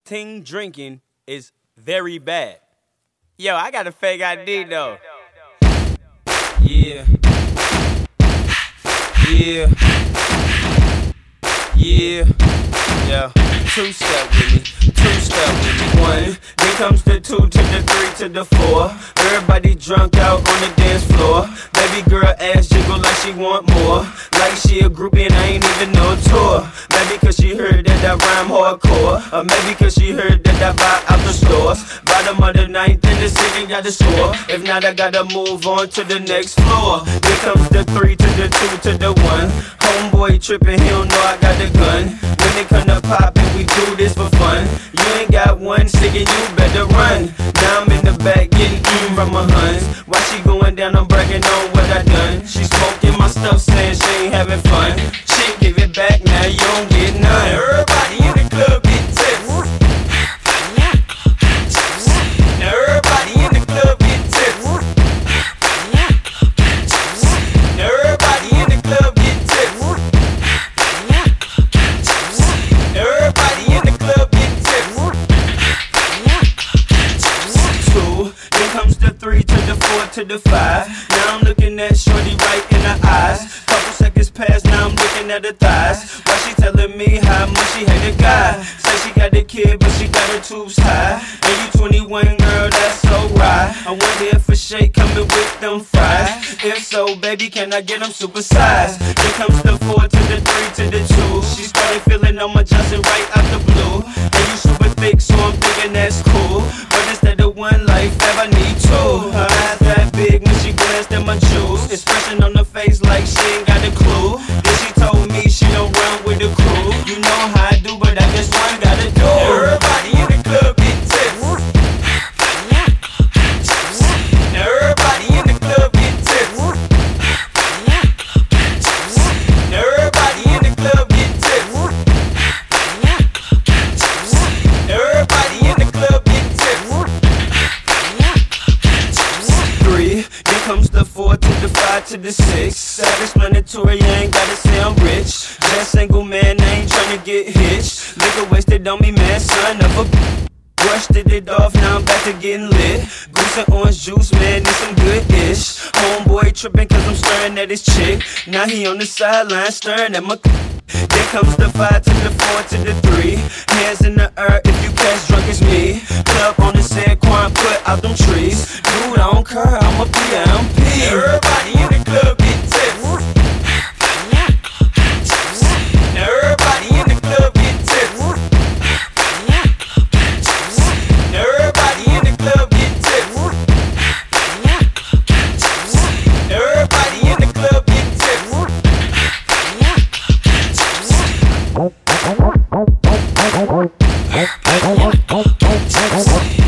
Ting drinking is very bad. Yo, I got a fake ID though. Yeah. Yeah. Yeah. Yeah. Two-step with me. Two-step with me. One. Then comes the two to the three to the four. Everybody drunk out on the dance floor. Baby girl ass jiggle like she want more. Like she a groupie and I ain't even no tour. Maybe cause she heard that I rhyme hardcore. Or maybe cause she heard that I buy out the stores. Bottom of the ninth in the city got the score. If not I gotta move on to the next floor. Here comes the three to the two to the one. Homeboy trippin', he don't know I got the gun. When they come to poppin', we do this for fun. You ain't got one second, you better run. Now I'm in the back getting from my huns. While she going down, I'm bragging on what I done. She smoking my stuff, saying she ain't having fun. Shit, give it back, now you don't get none. Everybody in the club get tips. Now everybody in the club get tips. Now everybody in the club get tips. Now everybody in the club get tips. Two, then comes the three to the four to the five. Now I'm looking at shorty right in the eyes. Couple seconds pass, now I'm looking at her thighs. While she telling me how much she hate a guy. Say she got a kid, but she got her tubes high. And you 21, girl, that's so right. I wonder if a shake coming with them fries. If so, baby, can I get them supersized? Then comes the four to the three to the two. She started feeling on my Johnson right out the blue. And you super thick, so I'm thinking that's cool. But instead of one life, I need two. Her eyes that big when she glanced at my jewels. Expression on her face like she ain't got a clue. Then she told me she don't run with the crew. You know how I do, but I guess one gotta do. Everybody in the club get tips. Now everybody in the club get tips. Now everybody in the club get tips. Now everybody in the club get tips. Three, then comes the four to the five to the six. Self-explanatory, I ain't gotta say I'm rich. Just single man, I ain't tryna get hitched. Liquor wasted on me, man, son of a brushed it off, now I'm back to getting lit. Goose and orange juice, man, it's some good-ish. Homeboy trippin' cause I'm staring at his chick. Now he on the sideline staring at my Then comes the five to the four to the three. Hands in the air if you catch drunk as me. Club on the said Quan, put out them trees. Dude, I don't care, I'm a PMP. Everybody in the club get tips. Now everybody in the club get tips. Now everybody in the club get tips. Now everybody in the club get tips.